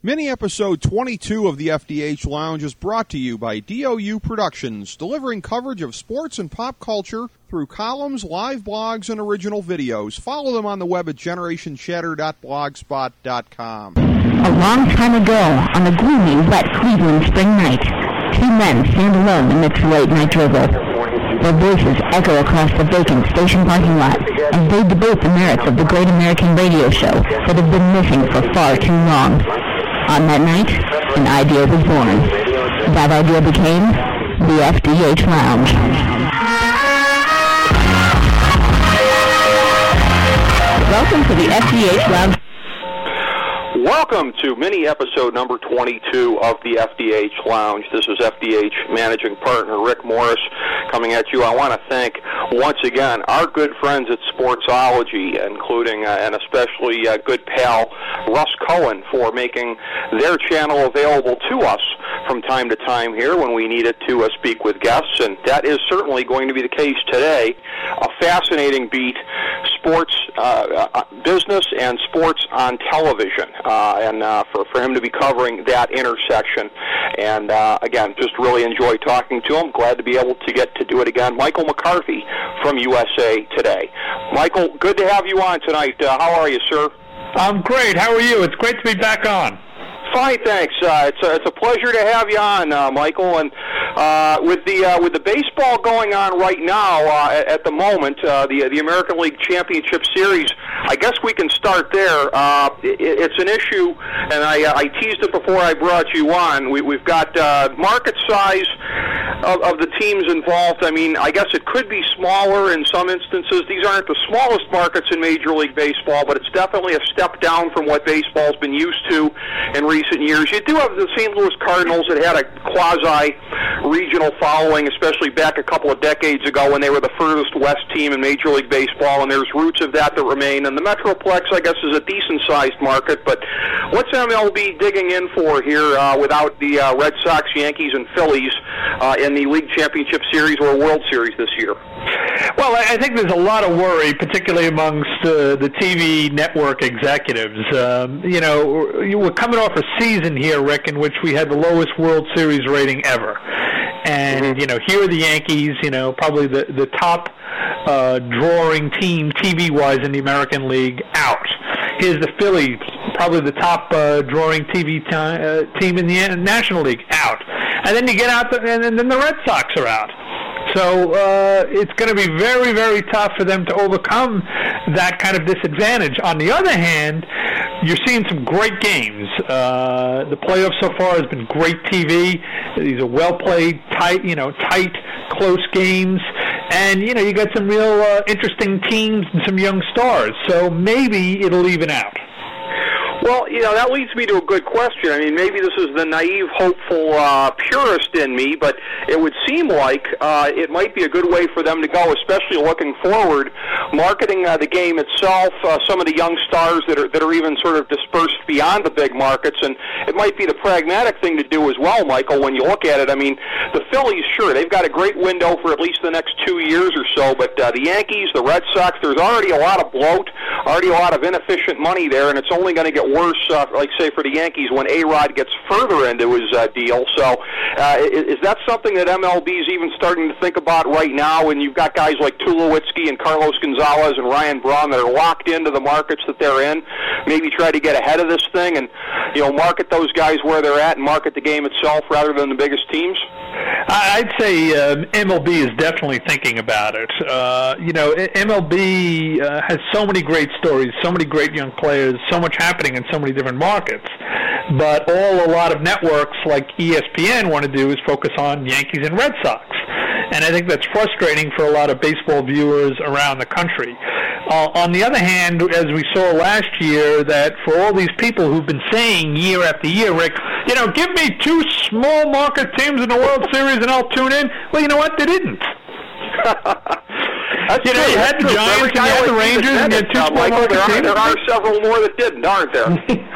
Mini-episode 22 of the FDH Lounge is brought to you by DOU Productions, delivering coverage of sports and pop culture through columns, live blogs, and original videos. Follow them on the web at GenerationShatter.blogspot.com. A long time ago, on a gloomy, wet Cleveland spring night, two men stand alone amidst late-night drivel. Their voices echo across the vacant station parking lot as they debate the merits of the great American radio show that has been missing for far too long. On that night, an idea was born. That idea became the FDH Lounge. Welcome to the FDH Lounge. Welcome to mini-episode number 22 of the FDH Lounge. This is FDH Managing Partner Rick Morris coming at you. I want to thank, once again, our good friends at Sportsology, including and especially good pal Russ Cohen, for making their channel available to us from time to time here when we need it to speak with guests, and that is certainly going to be the case today. A fascinating beat, sports business and sports on television. For him to be covering that intersection. And, again, just really enjoy talking to him. Glad to be able to get to do it again. Michael McCarthy from USA Today. Michael, good to have you on tonight. How are you, sir? I'm great. How are you? It's great to be back on. Fine, thanks. It's a pleasure to have you on, Michael. And with the baseball going on right now at the moment, the American League Championship Series, I guess we can start there. It's an issue, and I teased it before I brought you on. We've got market size of the teams involved. I mean, I guess it could be smaller in some instances. These aren't the smallest markets in Major League Baseball, but it's definitely a step down from what baseball's been used to in recent years. You do have the St. Louis Cardinals that had a quasi-regional following, especially back a couple of decades ago when they were the furthest west team in Major League Baseball, and there's roots of that remain. And the Metroplex, I guess, is a decent-sized market, but what's MLB digging in for here without the Red Sox, Yankees, and Phillies in the League Championship Series or World Series this year? Well, I think there's a lot of worry, particularly amongst the TV network executives. We're coming off a season here, Rick, in which we had the lowest World Series rating ever. And, here are the Yankees, probably the top drawing team TV-wise in the American League, out. Here's the Phillies, probably the top drawing TV team in the National League, out. And then you get out, and then the Red Sox are out. So it's going to be very, very tough for them to overcome that kind of disadvantage. On the other hand, you're seeing some great games. The playoffs so far has been great TV. These are well-played, tight, close games. And, you got some real interesting teams and some young stars. So maybe it'll even out. Well, that leads me to a good question. I mean, maybe this is the naive, hopeful purist in me, but it would seem like it might be a good way for them to go, especially looking forward, marketing the game itself, some of the young stars that are even sort of dispersed beyond the big markets, and it might be the pragmatic thing to do as well, Michael, when you look at it. I mean, the Phillies, sure, they've got a great window for at least the next 2 years or so, but the Yankees, the Red Sox, there's already a lot of bloat, already a lot of inefficient money there, and it's only going to get worse, like say for the Yankees, when A-Rod gets further into his deal. So is that something that MLB is even starting to think about right now? And you've got guys like Tulowitzki and Carlos Gonzalez and Ryan Braun that are locked into the markets that they're in. Maybe try to get ahead of this thing and market those guys where they're at and market the game itself rather than the biggest teams. I'd say MLB is definitely thinking about it. MLB has so many great stories, so many great young players, so much happening in so many different markets. But all a lot of networks like ESPN want to do is focus on Yankees and Red Sox. And I think that's frustrating for a lot of baseball viewers around the country. On the other hand, as we saw last year, that for all these people who've been saying year after year, Rick, give me two small market teams in the World Series and I'll tune in. Well, you know what? They didn't. You had the Giants and you had the Rangers and you had two small market teams. There are several more that didn't, aren't there?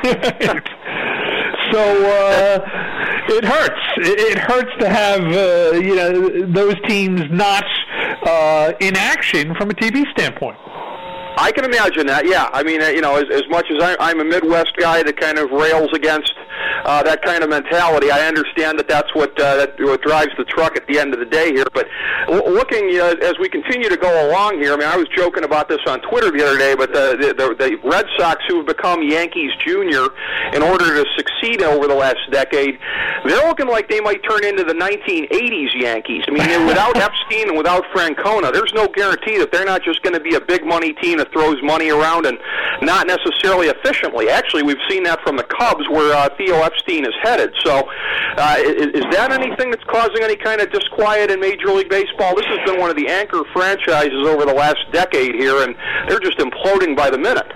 So it hurts. It hurts to have those teams not in action from a TV standpoint. I can imagine that, yeah. I mean, as much as I'm a Midwest guy that kind of rails against that kind of mentality. I understand that that's what drives the truck at the end of the day here. But looking as we continue to go along here, I mean, I was joking about this on Twitter the other day, but the Red Sox, who have become Yankees Junior in order to succeed over the last decade, they're looking like they might turn into the 1980s Yankees. I mean, without Epstein and without Francona, there's no guarantee that they're not just going to be a big money team that throws money around and not necessarily efficiently. Actually, we've seen that from the Cubs, where Theo Epstein is headed. So is that anything that's causing any kind of disquiet in Major League Baseball? This has been one of the anchor franchises over the last decade here, and they're just imploding by the minute.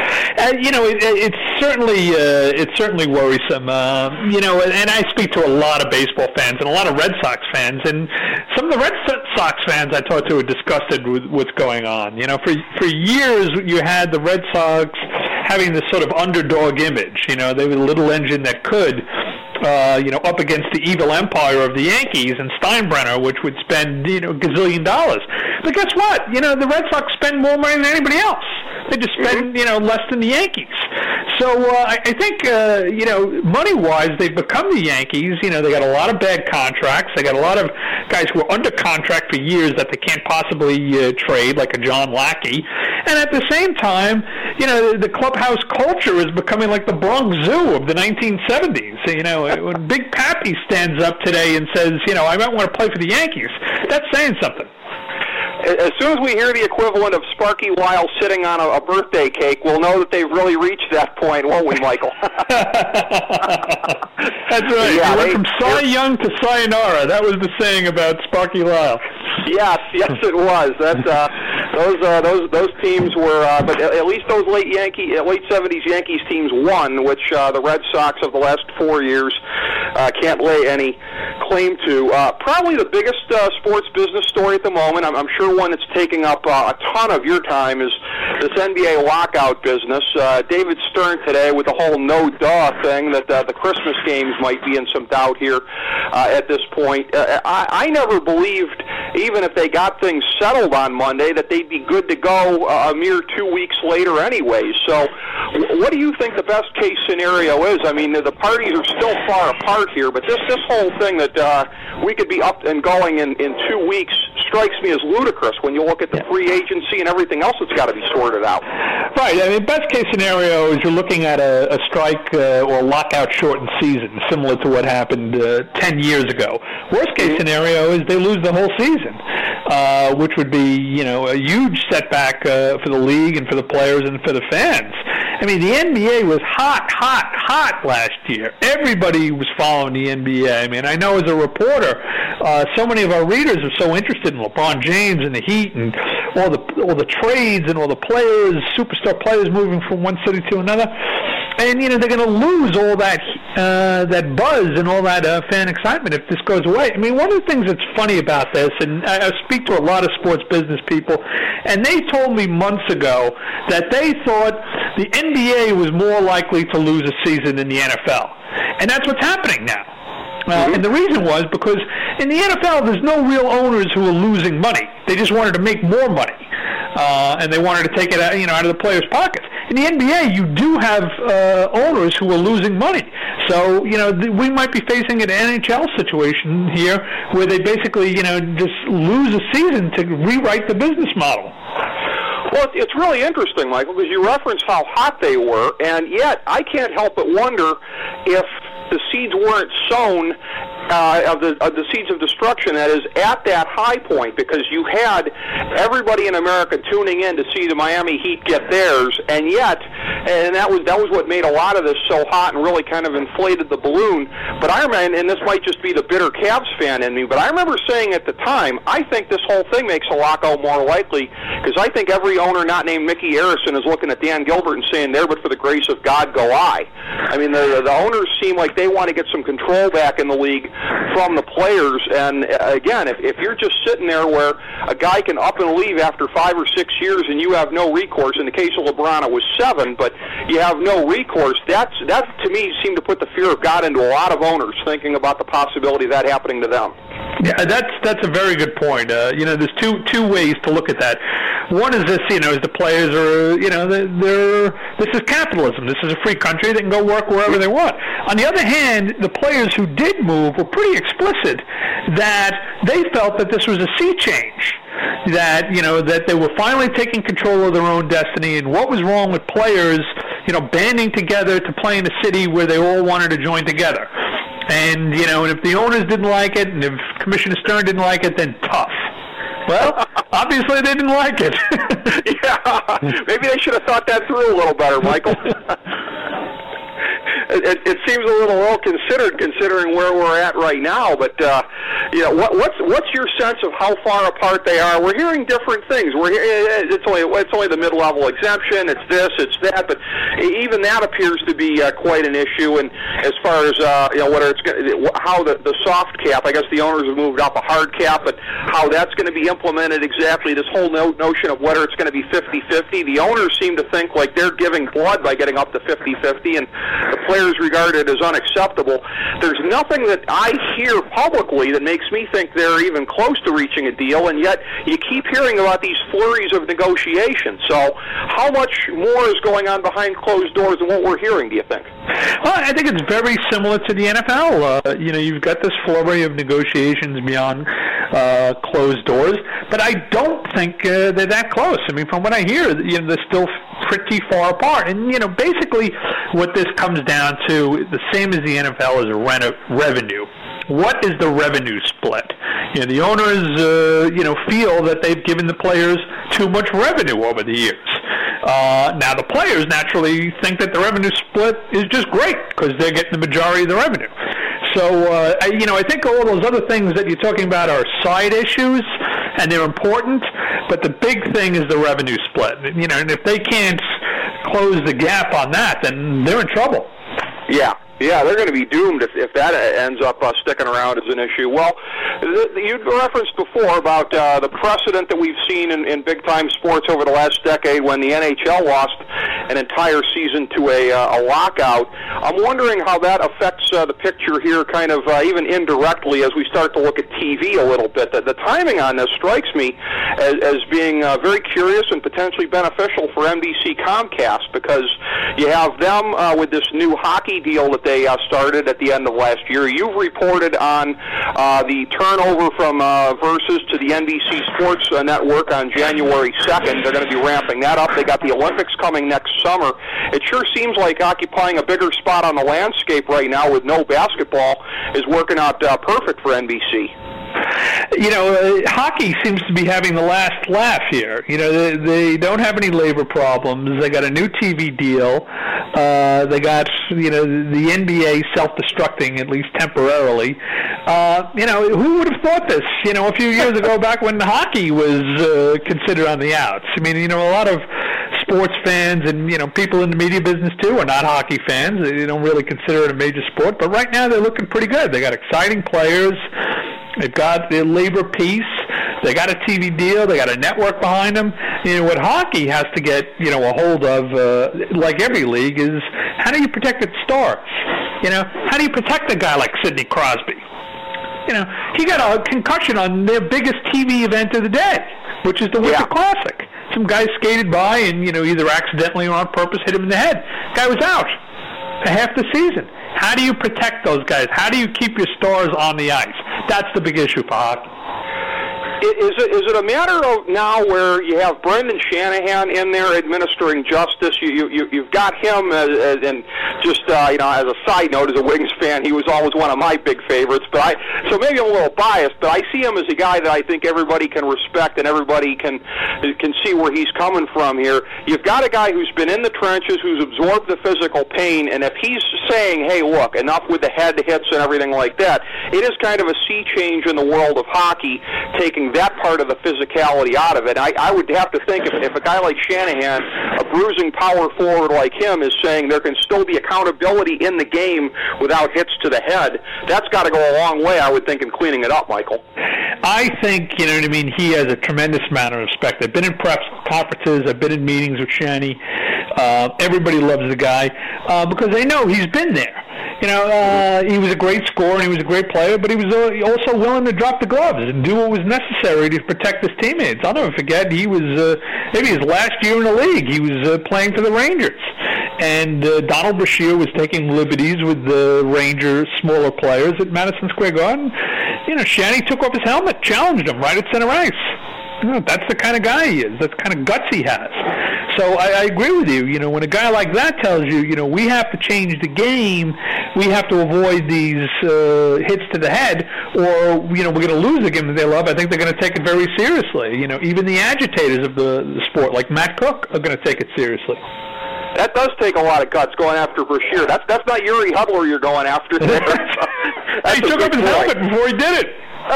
It's certainly worrisome. And I speak to a lot of baseball fans and a lot of Red Sox fans, and some of the Red Sox fans I talked to are disgusted with what's going on. For years you had the Red Sox having this sort of underdog image. They were the little engine that could. Up against the evil empire of the Yankees and Steinbrenner, which would spend, gazillion dollars. But guess what? The Red Sox spend more money than anybody else. They just spend, less than the Yankees. So I think, money-wise, they've become the Yankees. They got a lot of bad contracts. They got a lot of guys who are under contract for years that they can't possibly trade, like a John Lackey. And at the same time, the clubhouse culture is becoming like the Bronx Zoo of the 1970s. When Big Pappy stands up today and says, I might want to play for the Yankees, that's saying something. As soon as we hear the equivalent of Sparky Lyle sitting on a birthday cake, we'll know that they've really reached that point, won't we, Michael? That's right. Yeah, went from Cy Young to Sayonara. That was the saying about Sparky Lyle. Yes, it was. Those teams were, but at least those late 70s Yankees teams won, which the Red Sox of the last 4 years can't lay any claim to. Probably the biggest sports business story at the moment, I'm sure one that's taking up a ton of your time, is this NBA lockout business. David Stern today with the whole no-duh thing that the Christmas games might be in some doubt here at this point. I never believed, even if they got things settled on Monday, that they'd be good to go a mere 2 weeks later anyway. So what do you think the best case scenario is? I mean, the parties are still far apart here, but this whole thing that we could be up and going in 2 weeks strikes me as ludicrous when you look at the free agency and everything else that's got to be sorted out. Right. I mean, best case scenario is you're looking at a strike or lockout shortened season, similar to what happened 10 years ago. Worst case scenario is they lose the whole season, which would be, a huge setback for the league and for the players and for the fans. I mean, the NBA was hot last year. Everybody was following the NBA. I mean, I know as a reporter, so many of our readers are so interested in LeBron James and the Heat and all the trades and all the players, superstar players moving from one city to another. And, they're going to lose all that buzz and all that fan excitement if this goes away. I mean, one of the things that's funny about this, and I speak to a lot of sports business people, and they told me months ago that they thought the NBA was more likely to lose a season than the NFL. And that's what's happening now. And the reason was because in the NFL, there's no real owners who are losing money. They just wanted to make more money. And they wanted to take it out of the players' pockets. In the NBA, you do have owners who are losing money. So, we might be facing an NHL situation here where they basically, just lose a season to rewrite the business model. Well, it's really interesting, Michael, because you referenced how hot they were, and yet I can't help but wonder if the seeds weren't sown of the seeds of destruction, that is, at that high point, because you had everybody in America tuning in to see the Miami Heat get theirs, and that was what made a lot of this so hot and really kind of inflated the balloon. But I remember, and this might just be the bitter Cavs fan in me, but I remember saying at the time, I think this whole thing makes a lockout more likely, because I think every owner not named Mickey Arison is looking at Dan Gilbert and saying, there but for the grace of God go I. I mean, the owners seem like they want to get some control back in the league from the players, and again, if you're just sitting there where a guy can up and leave after 5 or 6 years and you have no recourse, in the case of LeBron it was 7, but you have no recourse, that to me seemed to put the fear of God into a lot of owners thinking about the possibility of that happening to them. Yeah, that's a very good point. There's two ways to look at that. One is this, is the players are, this is capitalism. This is a free country. They can go work wherever they want. On the other hand, the players who did move were pretty explicit that they felt that this was a sea change, that, that they were finally taking control of their own destiny, and what was wrong with players, banding together to play in a city where they all wanted to join together. And, and if the owners didn't like it, and if Commissioner Stern didn't like it, then tough. Well, obviously they didn't like it. Yeah, maybe they should have thought that through a little better, Michael. It seems a little ill-considered considering where we're at right now, but what's your sense of how far apart they are? We're hearing different things. It's only the mid-level exemption. It's this, it's that, but even that appears to be quite an issue. And as far as whether it's how the soft cap, I guess the owners have moved up a hard cap, but how that's going to be implemented exactly. This whole notion of whether it's going to be 50-50. The owners seem to think like they're giving blood by getting up to 50-50, and the players regard it as unacceptable. There's nothing that I hear publicly that makes me think they're even close to reaching a deal, and yet you keep hearing about these flurries of negotiations. So how much more is going on behind closed doors than what we're hearing, do you think? Well, I think it's very similar to the NFL. You've got this flurry of negotiations beyond closed doors, but I don't think they're that close. I mean, from what I hear, they're still pretty far apart. And, basically what this comes down to, the same as the NFL, is revenue. What is the revenue split? The owners, feel that they've given the players too much revenue over the years. Now the players naturally think that the revenue split is just great because they're getting the majority of the revenue. So, I think all those other things that you're talking about are side issues, and they're important, but the big thing is the revenue split. And if they can't close the gap on that, then they're in trouble. Yeah, they're going to be doomed if that ends up sticking around as an issue. Well, you referenced before about the precedent that we've seen in big-time sports over the last decade when the NHL lost an entire season to a lockout. I'm wondering how that affects the picture here, kind of even indirectly, as we start to look at TV a little bit. The timing on this strikes me as being very curious and potentially beneficial for NBC Comcast, because you have them with this new hockey deal that they started at the end of last year. You've reported on the turnover from Versus to the NBC Sports Network on January 2nd. They're going to be ramping that up. They got the Olympics coming next summer. It sure seems like occupying a bigger spot on the landscape right now with no basketball is working out perfect for NBC. Hockey seems to be having the last laugh here. They don't have any labor problems. They got a new TV deal. They got, the NBA self-destructing, at least temporarily. Who would have thought this, a few years ago, back when hockey was considered on the outs? I mean, a lot of sports fans and, people in the media business, too, are not hockey fans. They don't really consider it a major sport. But right now they're looking pretty good. They got exciting players. They've got their labor peace. They got a TV deal. They got a network behind them. What hockey has to get, a hold of, like every league, is how do you protect its stars? How do you protect a guy like Sidney Crosby? He got a concussion on their biggest TV event of the day, which is the Winter Classic. Some guy skated by and, either accidentally or on purpose hit him in the head. Guy was out for half the season. How do you protect those guys? How do you keep your stars on the ice? That's the big issue for hockey. Is it a matter of now where you have Brendan Shanahan in there administering justice? You've got him and just as a side note, as a Wings fan, he was always one of my big favorites. So maybe I'm a little biased, but I see him as a guy that I think everybody can respect and everybody can see where he's coming from here. You've got a guy who's been in the trenches, who's absorbed the physical pain, and if he's saying, "Hey, look, enough with the head hits and everything like that," it is kind of a sea change in the world of hockey, taking that part of the physicality out of it. I would have to think if a guy like Shanahan, a bruising power forward like him, is saying there can still be accountability in the game without hits to the head, that's got to go a long way, I would think, in cleaning it up, Michael. I think, you know what I mean, he has a tremendous amount of respect. I've been in press conferences. I've been in meetings with Shanny. Everybody loves the guy because they know he's been there. You know, he was a great scorer and he was a great player, but he was also willing to drop the gloves and do what was necessary to protect his teammates. I'll never forget, he was maybe his last year in the league. He was playing for the Rangers. And Donald Brashear was taking liberties with the Rangers' smaller players at Madison Square Garden. You know, Shanny took off his helmet, challenged him right at center ice. You know, that's the kind of guy he is. That's the kind of guts he has. So I agree with you. You know, when a guy like that tells you, you know, we have to change the game, we have to avoid these hits to the head, or, you know, we're going to lose a game that they love, I think they're going to take it very seriously. You know, even the agitators of the sport, like Matt Cook, are going to take it seriously. That does take a lot of guts going after Brashear. That's not Yuri Hudler you're going after there. He took up his helmet before he did it.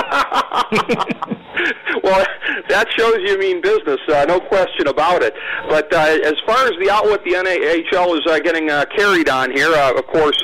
Well, that shows you mean business, no question about it. But as far as the outlet the NHL is getting carried on here, of course,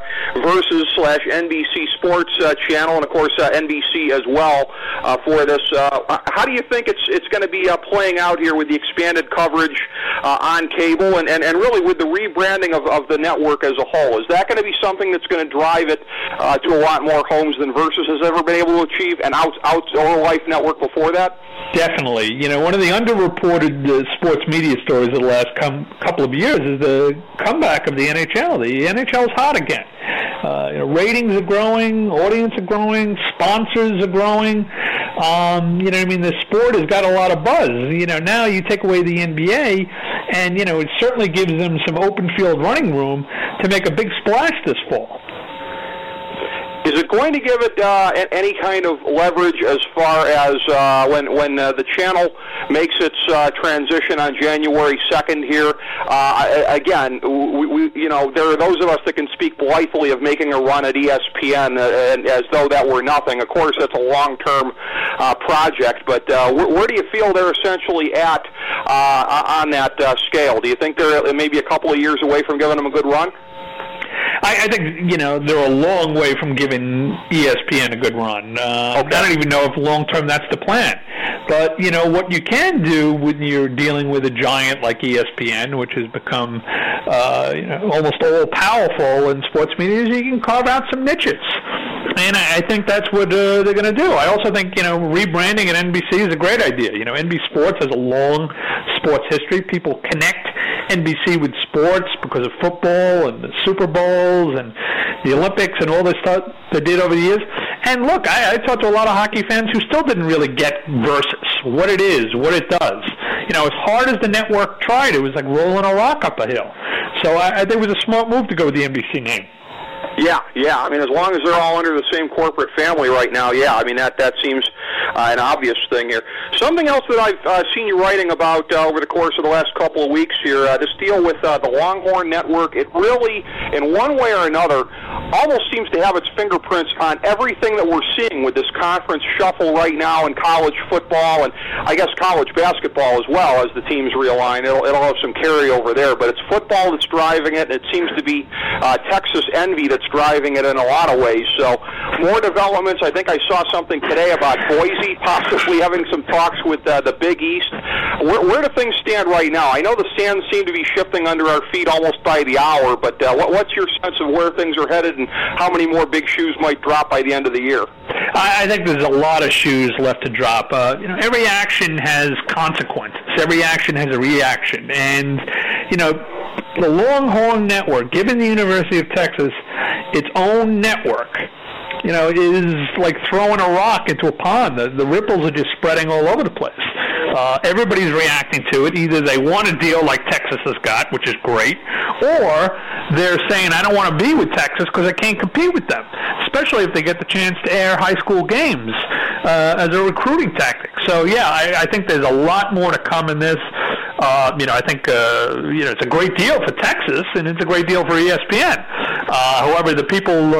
Versus/NBC Sports channel, and of course NBC as well for this. How do you think it's going to be playing out here with the expanded coverage on cable and really with the rebranding of the network as a whole? Is that going to be something that's going to drive it to a lot more homes than Versus has ever been able to achieve, and Outdoor Life Network before that? Definitely. You know, one of the underreported sports media stories of the last couple of years is the comeback of the NHL. The NHL is hot again. You know, ratings are growing, audience are growing, sponsors are growing. You know what I mean? The sport has got a lot of buzz. You know, now you take away the NBA, and, you know, it certainly gives them some open field running room to make a big splash this fall. Is it going to give it any kind of leverage as far as when the channel makes its transition on January 2nd here? Again, we you know, there are those of us that can speak blithely of making a run at ESPN as though that were nothing. Of course, that's a long-term project, but where do you feel they're essentially at on that scale? Do you think they're maybe a couple of years away from giving them a good run? I think, you know, they're a long way from giving ESPN a good run. I don't even know if long-term that's the plan. But, you know, what you can do when you're dealing with a giant like ESPN, which has become you know, almost all-powerful in sports media, is you can carve out some niches. And I think that's what they're going to do. I also think, you know, rebranding at NBC is a great idea. You know, NBC Sports has a long sports history. People connect NBC with sports because of football and the Super Bowls and the Olympics and all this stuff they did over the years. And look, I talked to a lot of hockey fans who still didn't really get Versus, what it is, what it does. You know, as hard as the network tried, it was like rolling a rock up a hill. So I think it was a smart move to go with the NBC name. Yeah. I mean, as long as they're all under the same corporate family right now, yeah. I mean, that seems an obvious thing here. Something else that I've seen you writing about over the course of the last couple of weeks here, this deal with the Longhorn Network, it really, in one way or another, almost seems to have its fingerprints on everything that we're seeing with this conference shuffle right now in college football and I guess college basketball as well as the teams realign. It'll have some carryover there, but it's football that's driving it, and it seems to be Texas envy that's driving it in a lot of ways. So more developments. I think I saw something today about Boise possibly having some talks with the Big East. Where do things stand right now? I know the sands seem to be shifting under our feet almost by the hour, but what's your sense of where things are headed and how many more big shoes might drop by the end of the year? I think there's a lot of shoes left to drop. You know, every action has consequences. Every action has a reaction. And, you know, the Longhorn Network, given the University of Texas its own network, you know, is like throwing a rock into a pond. The ripples are just spreading all over the place. Everybody's reacting to it. Either they want a deal like Texas has got, which is great, or they're saying, I don't want to be with Texas because I can't compete with them, especially if they get the chance to air high school games as a recruiting tactic. So, yeah, I think there's a lot more to come in this. You know, I think, you know, it's a great deal for Texas, and it's a great deal for ESPN. However, the people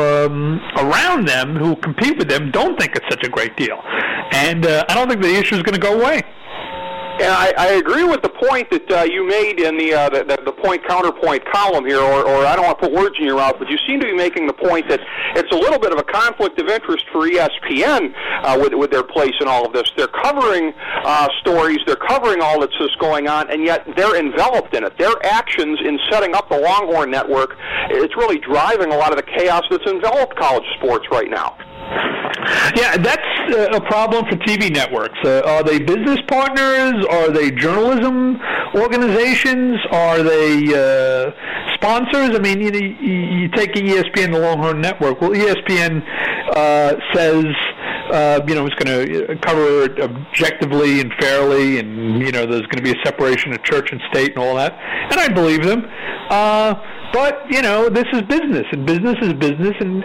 around them who compete with them don't think it's such a great deal. And I don't think the issue is going to go away. And I agree with the point that you made in the point-counterpoint column here, or I don't want to put words in your mouth, but you seem to be making the point that it's a little bit of a conflict of interest for ESPN with their place in all of this. They're covering stories, they're covering all that's just going on, and yet they're enveloped in it. Their actions in setting up the Longhorn Network, it's really driving a lot of the chaos that's enveloped college sports right now. Yeah, that's a problem for TV networks. Are they business partners? Are they journalism organizations? Are they sponsors? I mean, you take ESPN, the Longhorn Network. Well, ESPN says, it's going to cover it objectively and fairly, and, there's going to be a separation of church and state and all that. And I believe them. But, this is business, and business is business, and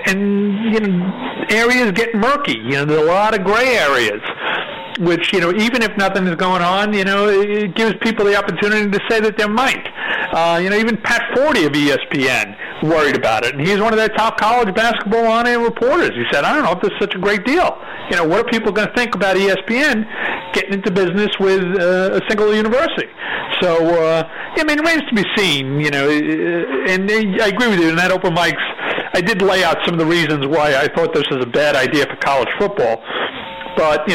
areas get murky. There are a lot of gray areas, which, even if nothing is going on, it gives people the opportunity to say that there might. Even Pat Forty of ESPN worried about it, and he's one of their top college basketball on-air reporters. He said, I don't know if this is such a great deal. What are people going to think about ESPN getting into business with a single university? So, it remains to be seen, and I agree with you. In that open mics, I did lay out some of the reasons why I thought this was a bad idea for college football. But,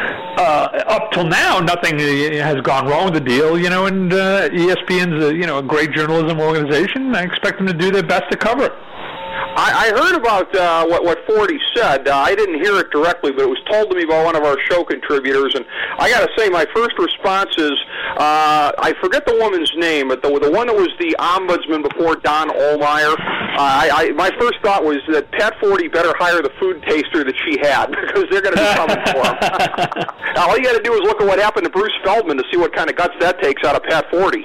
up till now, nothing has gone wrong with the deal, and ESPN's a great journalism organization. I expect them to do their best to cover it. I heard about what Forty said. I didn't hear it directly, but it was told to me by one of our show contributors. And I got to say, my first response is, I forget the woman's name, but the one that was the ombudsman before Don Ohlmeyer. My first thought was that Pat Forty better hire the food taster that she had, because they're going to be coming for him. All you got to do is look at what happened to Bruce Feldman to see what kind of guts that takes out of Pat Forty.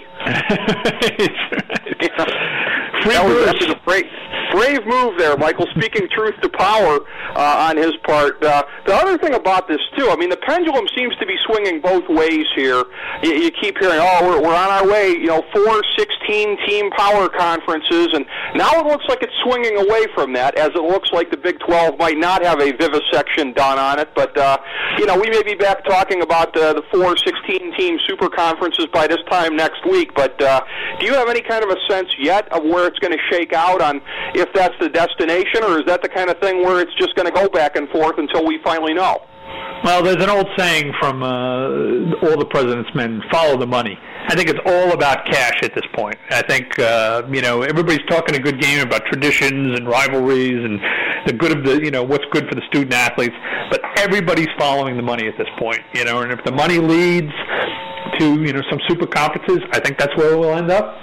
That was a brave move there, Michael, speaking truth to power on his part. The other thing about this, too, the pendulum seems to be swinging both ways here. You keep hearing, we're on our way, 4 16-team power conferences, and now it looks like it's swinging away from that, as it looks like the Big 12 might not have a vivisection done on it, but, we may be back talking about the 4 16-team super conferences by this time next week, but do you have any kind of a sense yet of where it's going to shake out on if that's the destination, or is that the kind of thing where it's just going to go back and forth until we finally know? Well, there's an old saying from all the president's men, follow the money. I think it's all about cash at this point. I think, everybody's talking a good game about traditions and rivalries and the good of the, what's good for the student athletes, but everybody's following the money at this point, and if the money leads to, some super conferences, I think that's where we'll end up.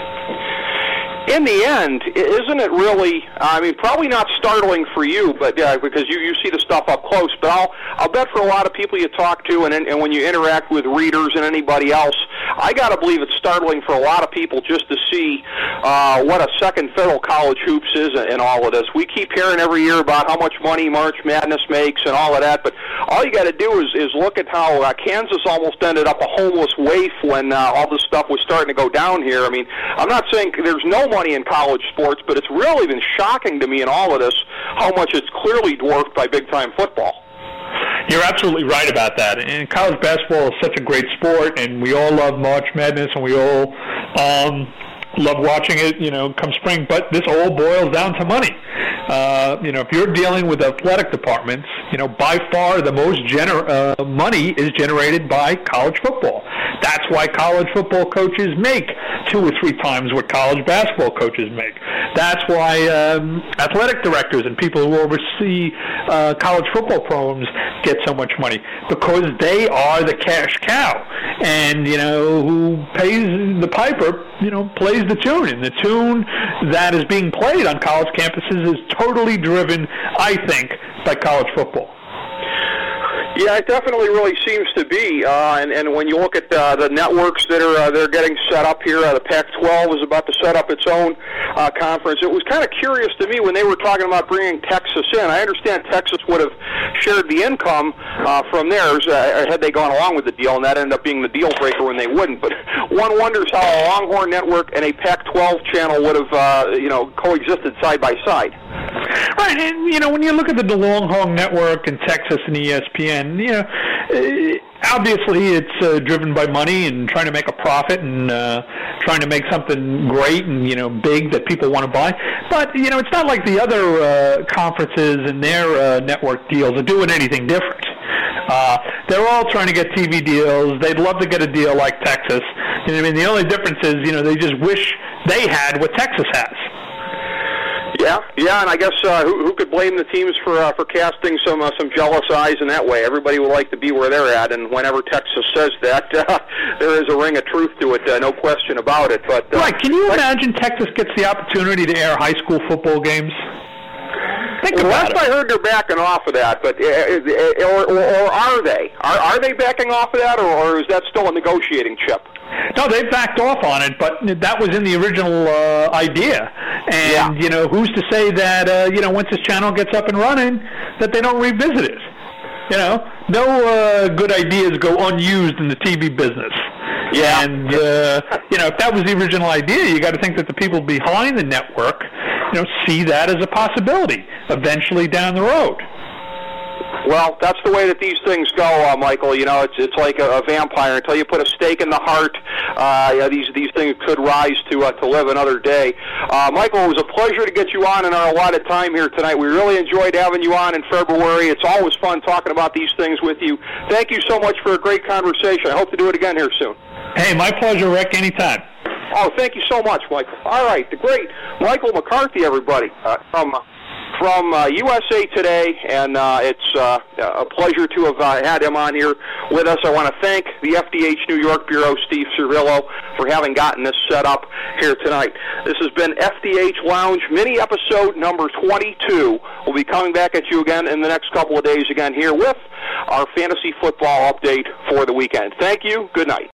In the end, isn't it really, probably not startling for you, but because you see the stuff up close, but I'll bet for a lot of people you talk to and when you interact with readers and anybody else, I got to believe it's startling for a lot of people just to see what a second fiddle college hoops is in all of this. We keep hearing every year about how much money March Madness makes and all of that, but all you got to do is look at how Kansas almost ended up a homeless waif when all this stuff was starting to go down here. I'm not saying there's no money in college sports, but it's really been shocking to me in all of this how much it's clearly dwarfed by big-time football. You're absolutely right about that. And college basketball is such a great sport, and we all love March Madness, and we all love watching it, come spring. But this all boils down to money. If you're dealing with athletic departments, by far the most money is generated by college football. That's why college football coaches make 2 or 3 times what college basketball coaches make. That's why athletic directors and people who oversee college football programs get so much money, because they are the cash cow. And, who pays the piper, plays the tune. And the tune that is being played on college campuses is totally driven, I think, by college football. Yeah, it definitely really seems to be, and when you look at the networks that are they're getting set up here, the Pac-12 is about to set up its own conference. It was kind of curious to me when they were talking about bringing Texas in. I understand Texas would have shared the income from theirs had they gone along with the deal, and that ended up being the deal breaker when they wouldn't. But one wonders how a Longhorn network and a Pac-12 channel would have coexisted side by side. Right, and when you look at the Longhorn Network and Texas and ESPN, Obviously, it's driven by money and trying to make a profit and trying to make something great and big that people want to buy. But it's not like the other conferences and their network deals are doing anything different. They're all trying to get TV deals. They'd love to get a deal like Texas. I mean, the only difference is they just wish they had what Texas has. Yeah, and I guess who could blame the teams for casting some jealous eyes in that way? Everybody would like to be where they're at, and whenever Texas says that, there is a ring of truth to it, no question about it. But right, can you imagine Texas gets the opportunity to air high school football games? Last I heard, they're backing off of that, but or are they? Are they backing off of that, or is that still a negotiating chip? No, they backed off on it, but that was in the original idea. And, who's to say that, once this channel gets up and running, that they don't revisit it? No good ideas go unused in the TV business. Yeah. And, if that was the original idea, you got to think that the people behind the network, see that as a possibility eventually down the road. Well, that's the way that these things go, Michael. It's like a vampire. Until you put a stake in the heart, these things could rise to live another day. Michael, it was a pleasure to get you on in our allotted time here tonight. We really enjoyed having you on in February. It's always fun talking about these things with you. Thank you so much for a great conversation. I hope to do it again here soon. Hey, my pleasure, Rick. Anytime. Oh, thank you so much, Michael. All right, the great Michael McCarthy, everybody, from USA Today, and it's a pleasure to have had him on here with us. I want to thank the FDH New York Bureau, Steve Servillo, for having gotten this set up here tonight. This has been FDH Lounge mini episode number 22. We'll be coming back at you again in the next couple of days again here with our fantasy football update for the weekend. Thank you. Good night.